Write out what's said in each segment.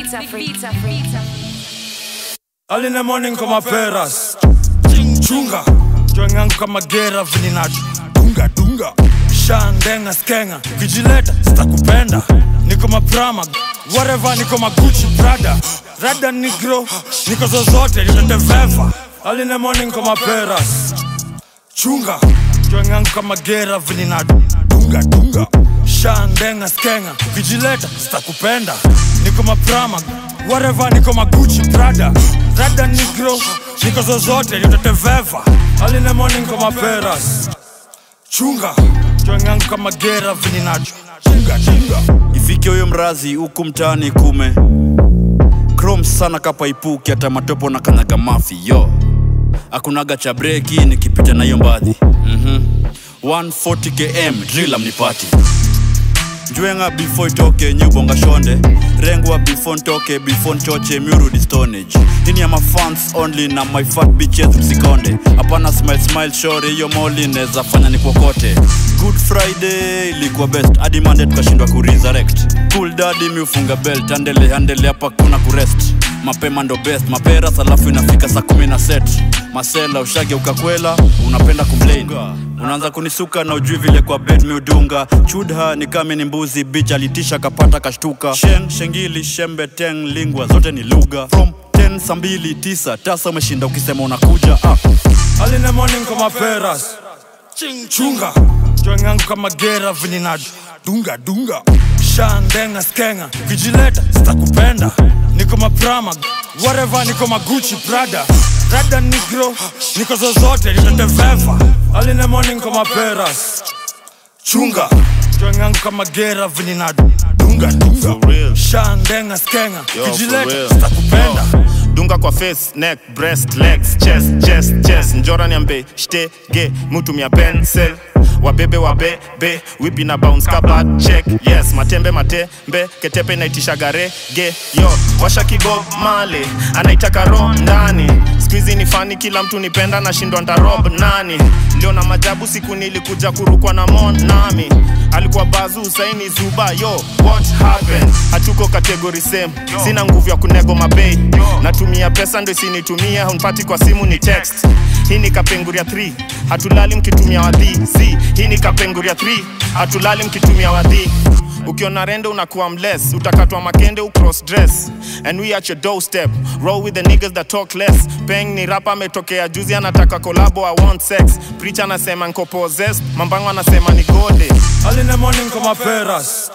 Early in the morning kama peras chunga joingangu kama gera vininacho dunga dunga shandenga skenga kijileta sitakupenda niko maprama whatever niko magucci prada rada negro niko zozote nitateveva. Early in the morning kama peras chunga joingangu kama gera vininacho dunga dunga shandenga skenga kijileta sitakupenda niko maprama whatever niko magucci prada rada negro niko zozote nitateveva. Early in the morning kama peras chunga joingangu kama gera vininacho chunga chunga ifike huyo mrazi huku mtaani kume chrome sana kapa ipuki hata matopo na kanyaga mafi yo akunaga cha breki nikipita na hiyo mbadhi 140 km drill mnipati Njwenga before itoke nyubonga shonde Rengwa before ntoke before nchoche murudi stonage Hini ya fans only na my fat bitches msikonde Apana smile shore hiyo moli neza fanya ni kokote Good Friday ilikuwa best Adi Monday tukashindwa kuresurrect Cool daddy miufunga belt Handele hapa kuna kurest Mapema ndo best Mapera salafu inafika saa 10 na set Masela ushage ukakwela Unapenda complain Unaanza kunisuka na ujui vile kwa bed miudunga Chudha ni kame ni mbuzi Bitch alitisha kapata kashtuka Shengili, shembe, teng, lingwa Zote ni lugha From 10, sambili, 9 Tasa umeshinda ukisema unakuja Early in the morning kama peras chunga joingangu kama gera vininacho dunga dunga shandenga skenga kijileta sitakupenda niko maprama whatever niko magucci prada rada negro niko zozote nitateveva. Early in the morning kama peras chunga joingangu kama gera vininacho dunga dunga shandenga skenga kijileta sitakupenda Dunga kwa face, neck, breast, legs, chest Njora niambe, shtege, mutumia pencil Wabebe, whip na bounce kabat, check Yes, matembe, ketepe inaitisha garege Yo, washa kibo male, anaitaka ro ndani Squeezy ni funny, kila mtu nipenda na shindwa ntarob nani Leo na majabu siku nilikuja kurukwa na Monami Alikuwa bazu, usaini zuba, yo, what happened? Hatuko category same, sina nguvu ya kunego mabay Natumia pesa ndo isinitumia, hunpati kwa simu ni text Hii ni kapenguria 3, hatulali mkitumia wadhi Hii ni kapenguria 3, hatulali mkitumia wadhi Ukiona rendo unakuwa mless, utakatwa makende ucross dress And we at your doorstep, roll with the niggas that talk less Peng ni rapa metokea juzi anataka collabo I want sex Preacher anasema nko possessed, mambango anasema ni gode. Early in the morning kama peras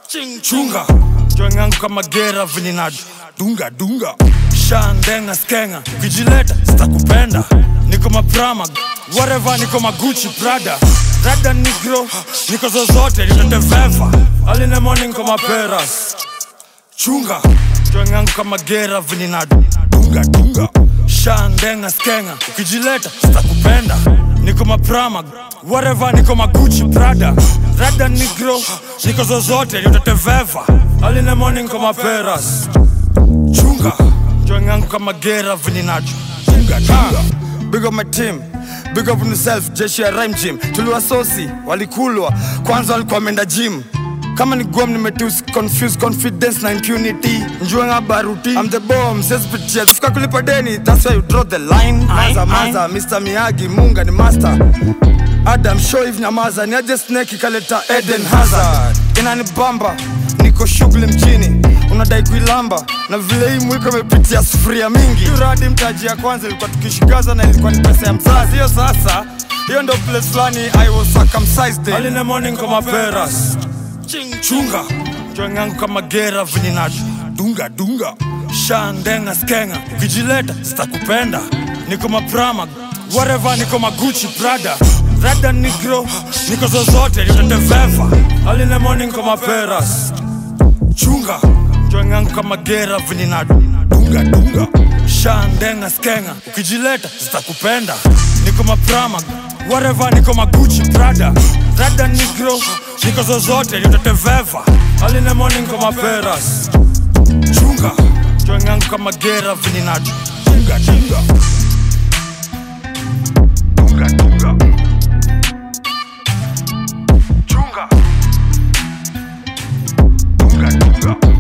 chunga joingangu kama gera vininacho dunga dunga shandenga skenga kijileta sitakupenda niko maprama whatever niko magucci prada rada negro niko zozote nitateveva. Early in the morning kama peras chunga joingangu kama gera vininacho dunga dunga shandenga skenga kijileta sitakupenda niko maprama whatever niko magucci prada rada negro niko zozote nitateveva. Early in the morning kama peras chunga joingangu kama gera vininacho dunga dunga. Big up my team, big up on yourself, jeshi ya rhyme gym Tuliwa sosi, walikulwa, kwanza walikuwa menda gym Kama ni guam nimetus, confuse confidence na impunity Njuenga baruti, I'm the bomb, says pitia Zifika kulipa deni, that's why you draw the line Maza, Mr. Miyagi, Munga ni master Adam, show if nyamaza, ni aje snake ikaleta Eden Hazard Inani bamba, niko shughuli mjini Unadai kuilamba, na vile hii mwiko mepitia sufuria mingi Yuradi mtaji ya kwanza ilikuwa tukishigaza na ilikuwa ni pesa ya mzazi Hiyo sasa, hiyo ndo place flani I was circumcised Early in the morning kama peras chunga joingangu kama gera vininacho dunga dunga shandenga skenga kijileta sitakupenda niko maprama whatever niko magucci prada rada negro niko zozote nitateveva. Early in the morning kama peras chunga joingangu kama gera vininacho dunga dunga shandenga skenga kijileta sitakupenda niko maprama whatever niko magucci prada rada negro niko zozote nitateveva. Early in the morning kama peras chunga joingangu kama gera vininacho dunga dunga dunga dunga chunga dunga dunga